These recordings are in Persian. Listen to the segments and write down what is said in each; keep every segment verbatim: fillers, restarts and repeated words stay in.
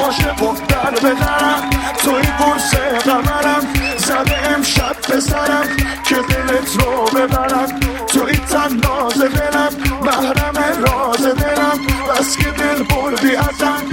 عاشق و در بغرم، توی قرص قمرم، زده امشب بزرم که دلت رو ببرم، توی تناز دلم، محرم راز دلم، بس که دل بردی ازم.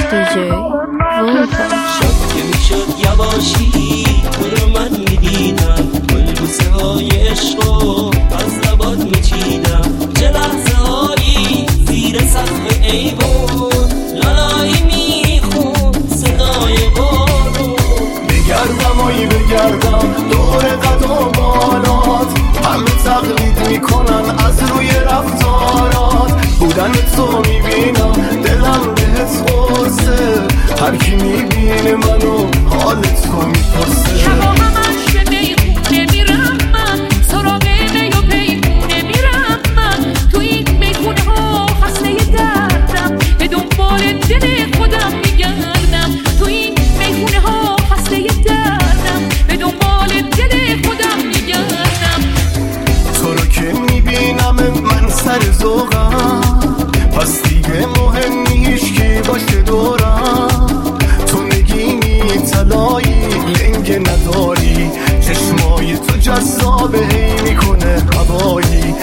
شب که میشد یواشی تو رو من میدیدم، گلبوسه های عشق رو از لبات میچیدم، چه لحظه هایی زیر سقف ایوان لالایی میخون صدای بارون. بگردم آی بگردم دور قد و بالات، همه تقلید میکنن از روی رفتارات، بودن تو میبینم دلم بهت قرصه، هر کی میبینه منو حالت رو میپرسه. شبا همش میخونه میرم من، سراغ می و پیمونه میرم من، تو این میخونه ها خسته دردم، به دنبال دل خودم میگردم، تو این میخونه ها خسته دردم، به دنبال دل خودم میگردم. تو رو که میبینم من سر ذوقم، پس دیگه مهم نیست که باشه دورم، تو نگینی طلایی لنگ نداری، چشمای تو جذابه هی میکنه هوایی.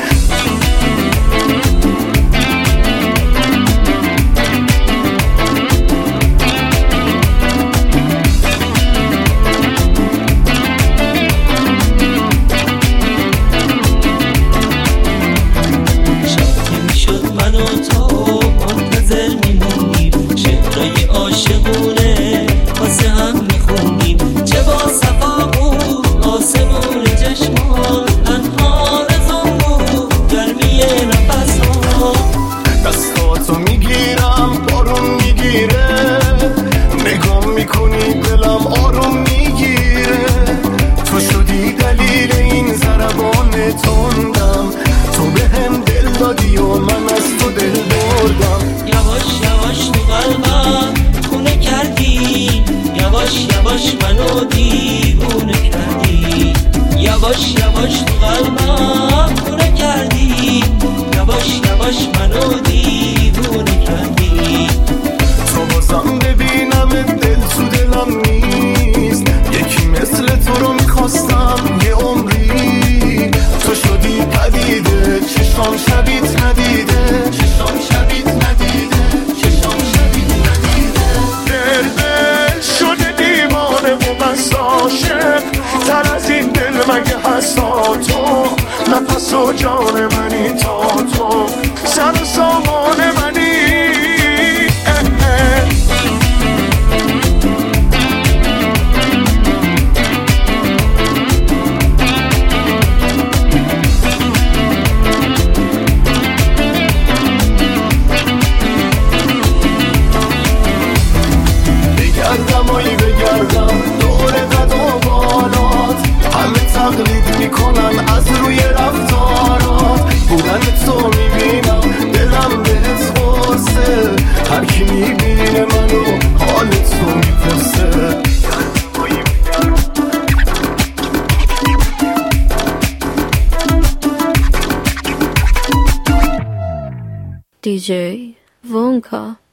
عاشقونه واسه هم میخونیم، چه با صفا بود آسمون چشمان، انهار زنبور گرمی نفس ها. دستاتو میگیرم بارون میگیره، نگام میکنی دلم آروم میگیره، تو شدی دلیل این ضربان تندم، تو به هم دل دادی و من از تو دل بردم. یواش یواش تو قلبم خونه کردی، یواش یواش منو دیوونه کردی، یواش یواش تو قلبم خونه کردی، یواش یواش منو دیوونه کردی. تو بازم ببینم دل تو دلم نیست، یکی مثل تو رو میخواستم یه عمری، تو شدی پدیده چشام شبیت ندیده، چشام شبیت ندیده، چشام شبیت ندیده. دل دل شده دیوانه و بس عاشق، تر از این دل مگه هستا تو، نفس و جان منی تا تو، سر و سامان منی. بگردم آی بگردم دور قد و بالات، همه تقلید میکنن از روی رفتارات، بودن تو میبینم دلم بهت قرصه، هر کی میبینه منو حالت رو میپرسه. دی جی Vonka.